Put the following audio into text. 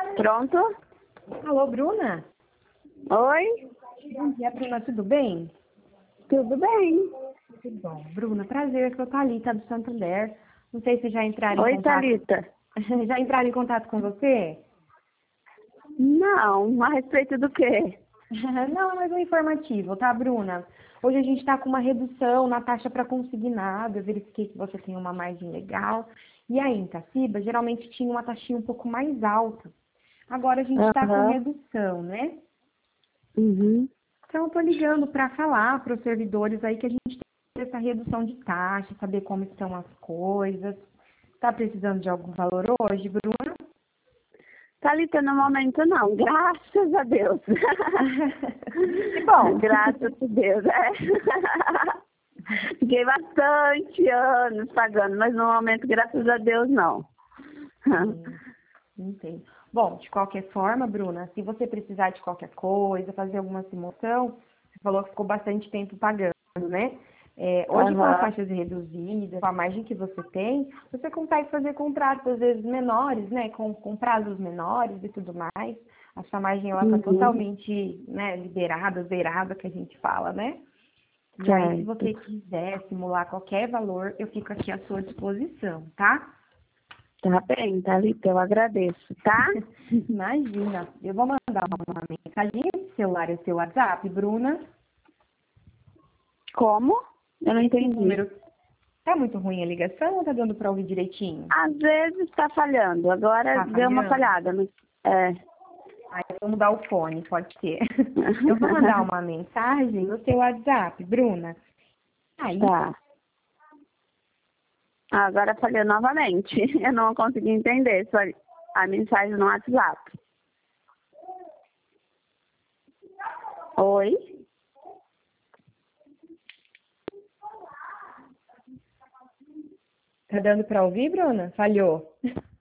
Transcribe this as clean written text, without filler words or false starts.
Pronto? Alô, Bruna? Oi? Bom dia, Bruna, tudo bem? Tudo bem? Tudo bom. Bruna, prazer, eu sou Thalita do Santander. Não sei se já entraram em Oi, contato. Thalita. Já entraram em contato com você? Não, a respeito do quê? Não, é mais um informativo, tá, Bruna? Hoje a gente está com uma redução na taxa para consignado. Eu verifiquei que você tem uma margem legal. E aí, em Itaciba, geralmente tinha uma taxinha um pouco mais alta. Agora a gente está com Aham. redução, né? Uhum. Então, eu estou ligando para falar para os servidores aí que a gente tem essa redução de taxa, saber como estão as coisas. Está precisando de algum valor hoje, Bruna? Thalita, no momento não, graças a Deus. Que bom. Graças a Deus, é. Fiquei bastante anos pagando, mas no momento, graças a Deus, não. Entendo. Bom, de qualquer forma, Bruna, se você precisar de qualquer coisa, fazer alguma simulação, você falou que ficou bastante tempo pagando, né? Hoje, com as Aham. taxas reduzidas, com a margem que você tem, você consegue fazer contratos, às vezes, menores, né? Com prazos menores e tudo mais. A sua margem, ela está Uhum. totalmente, né, liberada, zerada, que a gente fala, né? E aí, se Certo. você quiser simular qualquer valor, eu fico aqui à sua disposição, tá? Tá bem, Thalita, eu agradeço, tá? Imagina, eu vou mandar uma mensagem. Esse celular é o seu WhatsApp, Bruna. Como? Eu não Esse entendi. número tá muito ruim a ligação ou tá dando para ouvir direitinho? Às vezes está falhando, agora Tá deu uma falhando? falhada, mas é. Aí eu vou mudar o fone, pode ser. Eu vou mandar uma mensagem no seu WhatsApp, Bruna. Aí, Tá. Agora falhou novamente. Eu não consegui entender só a mensagem no WhatsApp. Oi? tá dando para ouvir, Bruna? Falhou.